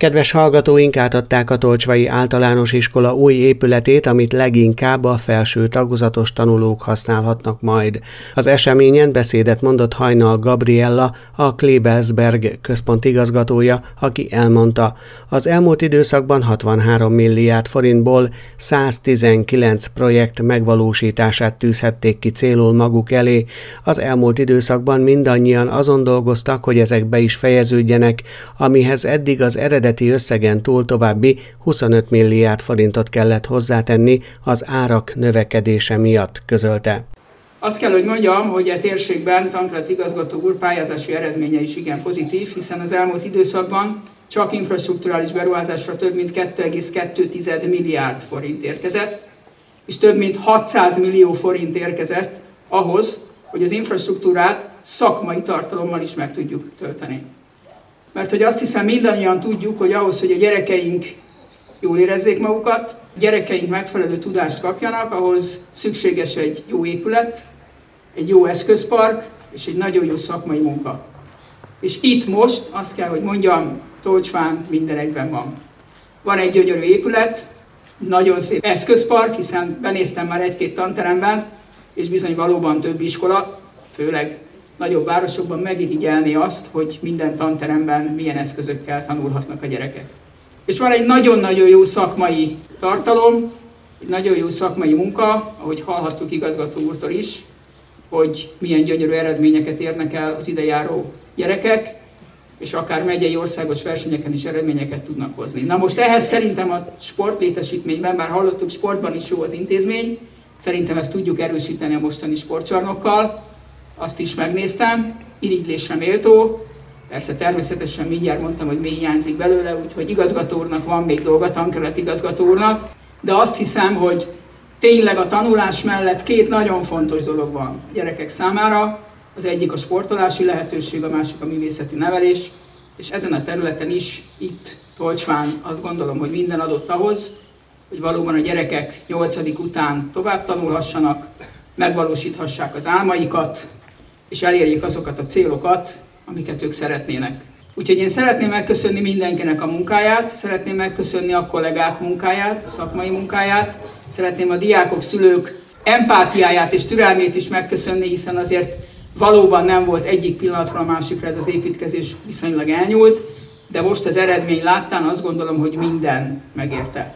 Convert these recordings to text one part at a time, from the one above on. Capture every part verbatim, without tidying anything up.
Kedves hallgatóink, átadták a Tolcsvai Általános Iskola új épületét, amit leginkább a felső tagozatos tanulók használhatnak majd. Az eseményen beszédet mondott Hajnal Gabriella, a Klebelsberg központ igazgatója, aki elmondta, az elmúlt időszakban hatvanhárom milliárd forintból száztizenkilenc projekt megvalósítását tűzhették ki célul maguk elé. Az elmúlt időszakban mindannyian azon dolgoztak, hogy ezek be is fejeződjenek, amihez eddig az eredeti összegen túl további huszonöt milliárd forintot kellett hozzátenni az árak növekedése miatt, közölte. Azt kell, hogy mondjam, hogy a térségben Tankred igazgató úr pályázási eredménye is igen pozitív, hiszen az elmúlt időszakban csak infrastrukturális beruházásra több mint kettő egész kettő milliárd forint érkezett, és több mint hatszáz millió forint érkezett ahhoz, hogy az infrastruktúrát szakmai tartalommal is meg tudjuk tölteni. Mert hogy azt hiszem mindannyian tudjuk, hogy ahhoz, hogy a gyerekeink jól érezzék magukat, a gyerekeink megfelelő tudást kapjanak, ahhoz szükséges egy jó épület, egy jó eszközpark és egy nagyon jó szakmai munka. És itt most azt kell, hogy mondjam, Tolcsván minden egyben van. Van egy gyönyörű épület, nagyon szép eszközpark, hiszen benéztem már egy-két tanteremben, és bizony valóban több iskola, főleg nagyobb városokban megirigyelni azt, hogy minden tanteremben milyen eszközökkel tanulhatnak a gyerekek. És van egy nagyon-nagyon jó szakmai tartalom, egy nagyon jó szakmai munka, ahogy hallhattuk igazgató úrtól is, hogy milyen gyönyörű eredményeket érnek el az idejáró gyerekek, és akár megyei országos versenyeken is eredményeket tudnak hozni. Na most ehhez szerintem a sportlétesítményben, bár hallottuk, sportban is jó az intézmény, szerintem ezt tudjuk erősíteni a mostani sportcsarnokkal. Azt is megnéztem, irigylésre méltó, persze természetesen mindjárt mondtam, hogy mi hiányzik belőle, úgyhogy igazgató úrnak van még dolga, Tankred igazgató úrnak, de azt hiszem, hogy tényleg a tanulás mellett két nagyon fontos dolog van a gyerekek számára. Az egyik a sportolási lehetőség, a másik a művészeti nevelés, és ezen a területen is itt Tolcsván azt gondolom, hogy minden adott ahhoz, hogy valóban a gyerekek nyolcadik után tovább tanulhassanak, megvalósíthassák az álmaikat, és elérjék azokat a célokat, amiket ők szeretnének. Úgyhogy én szeretném megköszönni mindenkinek a munkáját, szeretném megköszönni a kollégák munkáját, a szakmai munkáját, szeretném a diákok, szülők empátiáját és türelmét is megköszönni, hiszen azért valóban nem volt egyik pillanatról a másikra ez az építkezés viszonylag elnyúlt, de most az eredmény láttán azt gondolom, hogy minden megérte.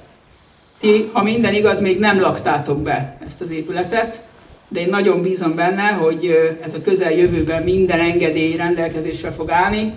Ti, ha minden igaz, még nem laktátok be ezt az épületet, de én nagyon bízom benne, hogy ez a közeljövőben minden engedély rendelkezésre fog állni,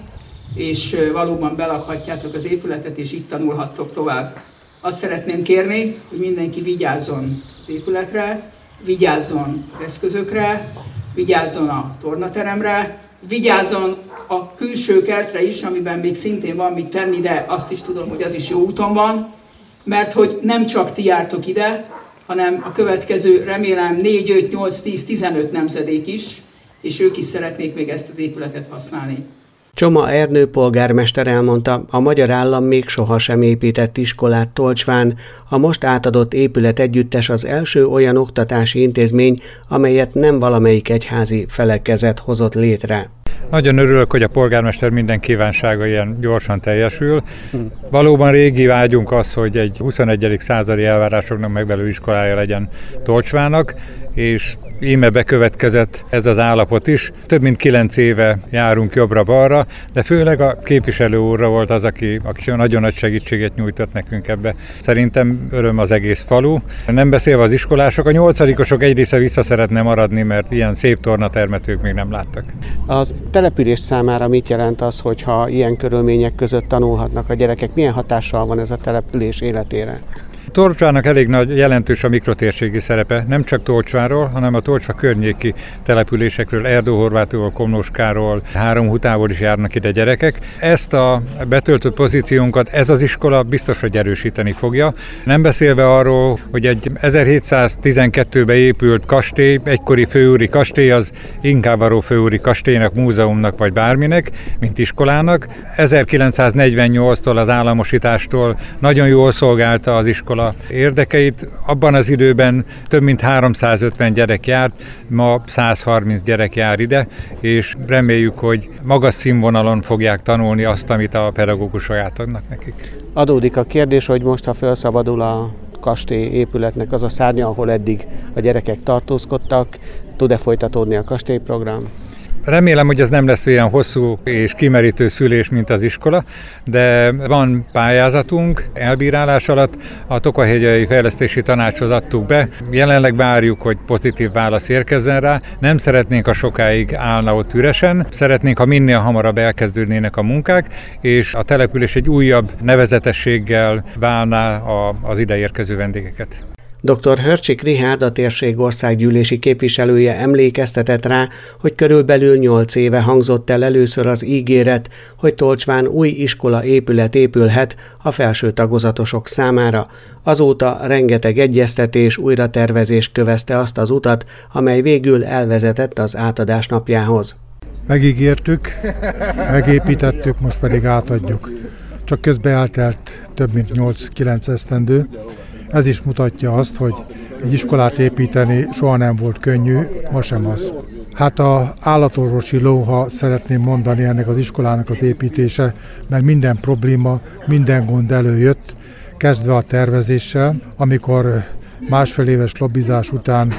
és valóban belakhatjátok az épületet, és itt tanulhattok tovább. Azt szeretném kérni, hogy mindenki vigyázzon az épületre, vigyázzon az eszközökre, vigyázzon a tornateremre, vigyázzon a külső kertre is, amiben még szintén van mit tenni, de azt is tudom, hogy az is jó úton van, mert hogy nem csak ti jártok ide, hanem a következő, remélem négy, öt, nyolc, tíz, tizenöt nemzedék is, és ők is szeretnék még ezt az épületet használni. Csoma Ernő polgármester elmondta, a magyar állam még sohasem épített iskolát Tolcsván, a most átadott épület együttes az első olyan oktatási intézmény, amelyet nem valamelyik egyházi felekezet hozott létre. Nagyon örülök, hogy a polgármester minden kívánsága ilyen gyorsan teljesül. Valóban régi vágyunk az, hogy egy huszonegyedik századi elvárásoknak megfelelő iskolája legyen Tolcsvának, és íme bekövetkezett ez az állapot is. Több mint kilenc éve járunk jobbra-balra, de főleg a képviselő úrra volt az, aki, aki nagyon nagy segítséget nyújtott nekünk ebbe. Szerintem öröm az egész falu. Nem beszélve az iskolások, a nyolcadikosok egy része vissza szeretne maradni, mert ilyen szép tornatermet ők még nem láttak. Az település számára mit jelent az, hogyha ilyen körülmények között tanulhatnak a gyerekek? Milyen hatással van ez a település életére? Tolcsvának elég nagy jelentős a mikrotérségi szerepe, nem csak Tolcsváról, hanem a Tolcsva környéki településekről, Erdő-Horvátról, Komlóskáról, Háromhutából is járnak ide gyerekek. Ezt a betöltött pozíciónkat ez az iskola biztos, hogy erősíteni fogja. Nem beszélve arról, hogy egy ezerhétszáztizenkettőben épült kastély, egykori főúri kastély, az inkább arról főúri kastélynak, múzeumnak vagy bárminek, mint iskolának. ezerkilencszáznegyvennyolctól az államosítástól nagyon jól szolgálta az iskola iskola érdekeit. Abban az időben több mint háromszázötven gyerek járt, ma száz harminc gyerek jár ide, és reméljük, hogy magas színvonalon fogják tanulni azt, amit a pedagógusok átadnak nekik. Adódik a kérdés, hogy most, ha felszabadul a kastély épületnek az a szárnya, ahol eddig a gyerekek tartózkodtak, tud-e folytatódni a kastélyprogram? Remélem, hogy ez nem lesz olyan hosszú és kimerítő szülés, mint az iskola, de van pályázatunk elbírálás alatt, a Tokajhegyei Fejlesztési Tanácshoz adtuk be. Jelenleg várjuk, hogy pozitív válasz érkezzen rá. Nem szeretnénk, ha sokáig állna ott üresen, szeretnénk, ha minél hamarabb elkezdődnének a munkák, és a település egy újabb nevezetességgel válná az ide érkező vendégeket. doktor Hörcsik Richárd, a térség országgyűlési képviselője emlékeztetett rá, hogy körülbelül nyolc éve hangzott el először az ígéret, hogy Tolcsván új iskola épület épülhet a felső tagozatosok számára. Azóta rengeteg egyeztetés, újratervezés kövezte azt az utat, amely végül elvezetett az átadás napjához. Megígértük, megépítettük, most pedig átadjuk. Csak közben eltelt több mint nyolc-kilenc esztendő. Ez is mutatja azt, hogy egy iskolát építeni soha nem volt könnyű, ma sem az. Hát a állatorvosi lóha szeretném mondani ennek az iskolának az építése, mert minden probléma, minden gond előjött, kezdve a tervezéssel, amikor másfél éves lobbizás után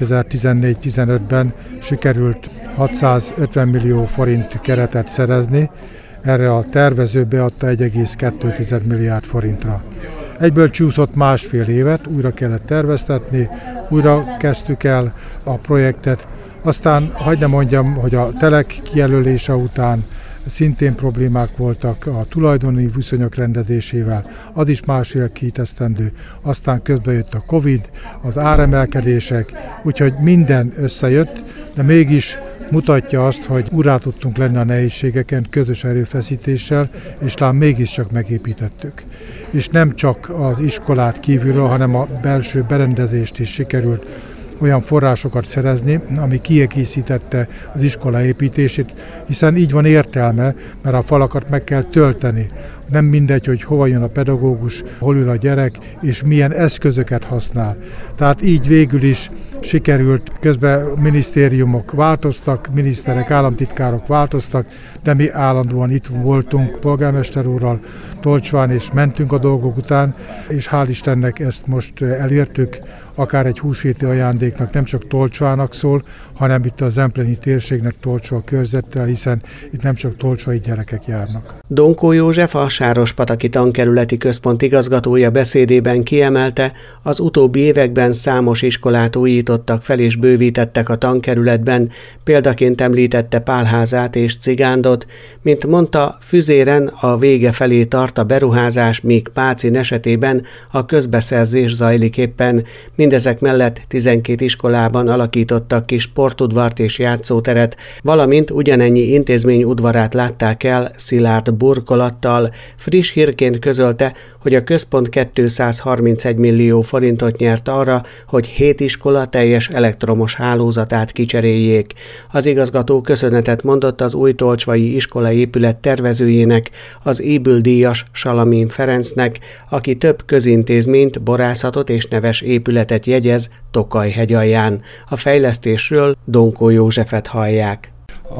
kétezer-tizennégy-tizenötben sikerült hatszázötven millió forint keretet szerezni, erre a tervező beadta egy egész kettő milliárd forintra. Egyből csúszott másfél évet, újra kellett terveztetni, újra kezdtük el a projektet. Aztán hagyd ne mondjam, hogy a telek kijelölése után szintén problémák voltak a tulajdoni viszonyok rendezésével, az is másfél-két esztendő. Aztán közben jött a Covid, az áremelkedések, úgyhogy minden összejött, de mégis mutatja azt, hogy úrá tudtunk lenni a nehézségeken közös erőfeszítéssel, és talán mégiscsak megépítettük. És nem csak az iskolát kívülről, hanem a belső berendezést is sikerült olyan forrásokat szerezni, ami kiegészítette az iskola építését, hiszen így van értelme, mert a falakat meg kell tölteni. Nem mindegy, hogy hova jön a pedagógus, hol ül a gyerek, és milyen eszközöket használ. Tehát így végül is sikerült, közben minisztériumok változtak, miniszterek, államtitkárok változtak, de mi állandóan itt voltunk polgármester úrral Tolcsván, és mentünk a dolgok után, és hál' Istennek ezt most elértük, akár egy húsvéti ajándéknak nem csak Tolcsvának szól, hanem itt a zempleni térségnek Tolcsva körzettel, hiszen itt nem csak tolcsvai gyerekek járnak. Donkó József, a Sárospataki Tankerületi Központ igazgatója beszédében kiemelte, az utóbbi években számos iskolát újítottak fel és bővítettek a tankerületben, példaként említette Pálházát és Cigándot, mint mondta, Füzéren a vége felé tart a beruházás, míg Pácin esetében a közbeszerzés zajlik éppen. Mindezek mellett tizenkét iskolában alakítottak ki sportudvart és játszóteret, valamint ugyanennyi intézmény udvarát látták el szilárd burkolattal. Friss hírként közölte, hogy a központ kétszázharmincegy millió forintot nyert arra, hogy hét iskola teljes elektromos hálózatát kicseréljék. Az igazgató köszönetet mondott az új tolcsvai iskolaépület tervezőjének, az ébüldíjas Salamin Ferencnek, aki több közintézményt, borászatot és neves épületet jegyez Tokaj-hegyalján. A fejlesztésről Donkó Józsefet hallják.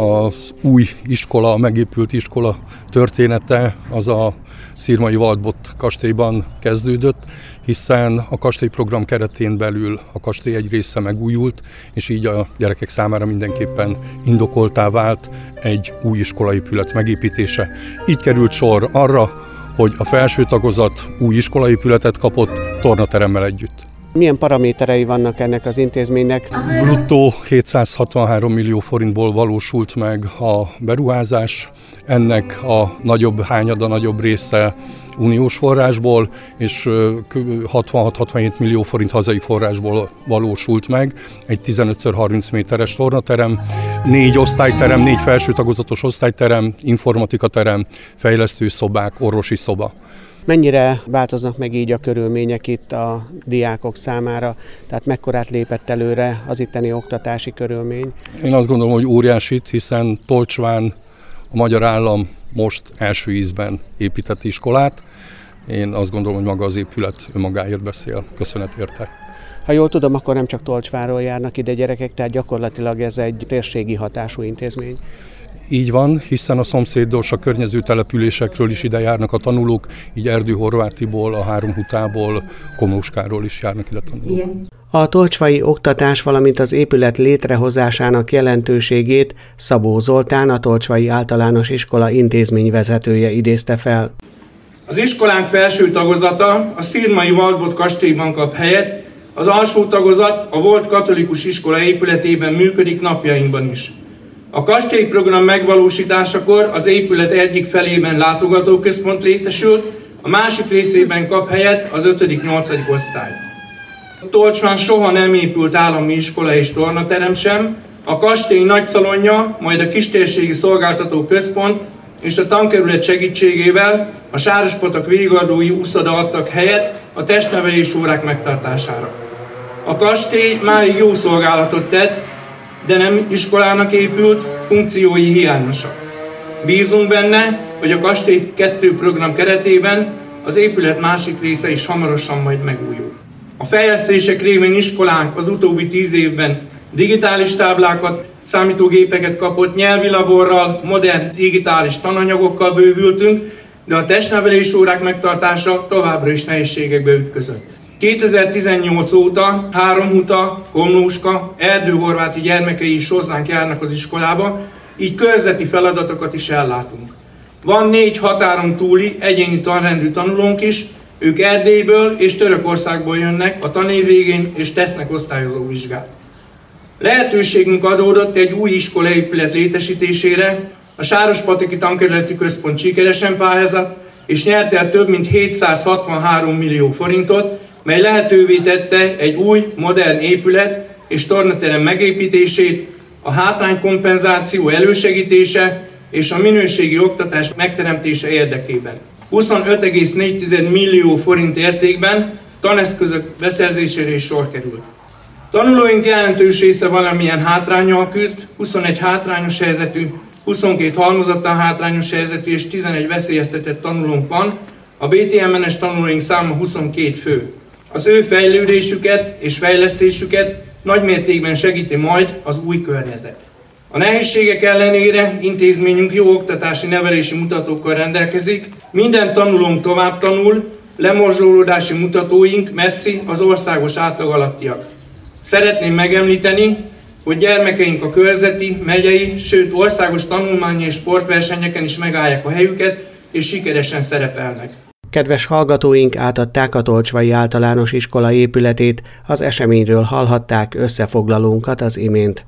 Az új iskola, a megépült iskola története az a Szirmai Waldbott kastélyban kezdődött, hiszen a kastélyprogram keretén belül a kastély egy része megújult, és így a gyerekek számára mindenképpen indokoltá vált egy új iskolaépület megépítése. Így került sor arra, hogy a felső tagozat új iskolaépületet kapott tornateremmel együtt. Milyen paraméterei vannak ennek az intézménynek? Bruttó hétszázhatvanhárom millió forintból valósult meg a beruházás, ennek a nagyobb hányada, nagyobb része uniós forrásból, és hatvanhat-hatvanhét millió forint hazai forrásból valósult meg, egy tizenöt szor harminc méteres tornaterem, négy osztályterem, négy felső tagozatos osztályterem, informatikaterem, fejlesztőszobák, orvosi szoba. Mennyire változnak meg így a körülmények itt a diákok számára? Tehát mekkorát lépett előre az itteni oktatási körülmény? Én azt gondolom, hogy óriásit, hiszen Tolcsván a magyar állam most első ízben épített iskolát. én azt gondolom, hogy maga az épület önmagáért beszél. Köszönet érte. Ha jól tudom, akkor nem csak Tolcsváról járnak ide gyerekek, tehát gyakorlatilag ez egy térségi hatású intézmény. Így van, hiszen a szomszédos, a környező településekről is ide járnak a tanulók, így Erdő-Horvátiból, a Háromhutából, Komlóskáról is járnak ide tanulók. A tolcsvai oktatás, valamint az épület létrehozásának jelentőségét Szabó Zoltán, a Tolcsvai Általános Iskola intézményvezetője idézte fel. Az iskolánk felső tagozata a Szirmai Waldbott kastélyban kap helyet, az alsó tagozat a volt katolikus iskola épületében működik napjainkban is. A kastélyprogram megvalósításakor az épület egyik felében látogatóközpont létesült, a másik részében kap helyet az ötödik-nyolcadik osztály. Tolcsván soha nem épült állami iskola és tornaterem sem, a kastély nagyszalonja, majd a kistérségi szolgáltató központ és a tankerület segítségével a Sárospatak végardói úszoda adtak helyet a testnevelés órák megtartására. A kastély máig jó szolgálatot tett, de nem iskolának épült, funkciói hiányosak. Bízunk benne, hogy a Kastély kettő program keretében az épület másik része is hamarosan majd megújul. A fejlesztések révén iskolánk az utóbbi tíz évben digitális táblákat, számítógépeket kapott, nyelvi laborral, modern digitális tananyagokkal bővültünk, de a testnevelés órák megtartása továbbra is nehézségekbe ütközött. kétezer-tizennyolc óta Háromhuta, Komlóska, Erdő-Horváti gyermekei is hozzánk járnak az iskolába, így körzeti feladatokat is ellátunk. Van négy határon túli egyéni tanrendű tanulónk is, ők Erdélyből és Törökországból jönnek a tanév végén és tesznek osztályozó vizsgát. Lehetőségünk adódott egy új iskolaépület létesítésére, a Sárospataki Tankerületi Központ sikeresen pályázott, és nyert el több mint hétszázhatvanhárom millió forintot, mely lehetővé tette egy új, modern épület és tornaterem megépítését, a hátránykompenzáció elősegítése és a minőségi oktatás megteremtése érdekében. huszonöt egész négy millió forint értékben taneszközök beszerzésére is sor került. Tanulóink jelentős része valamilyen hátránnyal küzd, huszonegy hátrányos helyzetű, huszonkét halmozottan hátrányos helyzetű és tizenegy veszélyeztetett tanulónk van, a bé té em-es tanulóink száma huszonkét fő. Az ő fejlődésüket és fejlesztésüket nagymértékben segíti majd az új környezet. A nehézségek ellenére intézményünk jó oktatási nevelési mutatókkal rendelkezik, minden tanulónk tovább tanul, lemorzsolódási mutatóink messzi az országos átlag alattiak. Szeretném megemlíteni, hogy gyermekeink a körzeti, megyei, sőt országos tanulmányi és sportversenyeken is megállják a helyüket, és sikeresen szerepelnek. Kedves hallgatóink, átadták a Tolcsvai Általános Iskola épületét, az eseményről hallhatták összefoglalónkat az imént.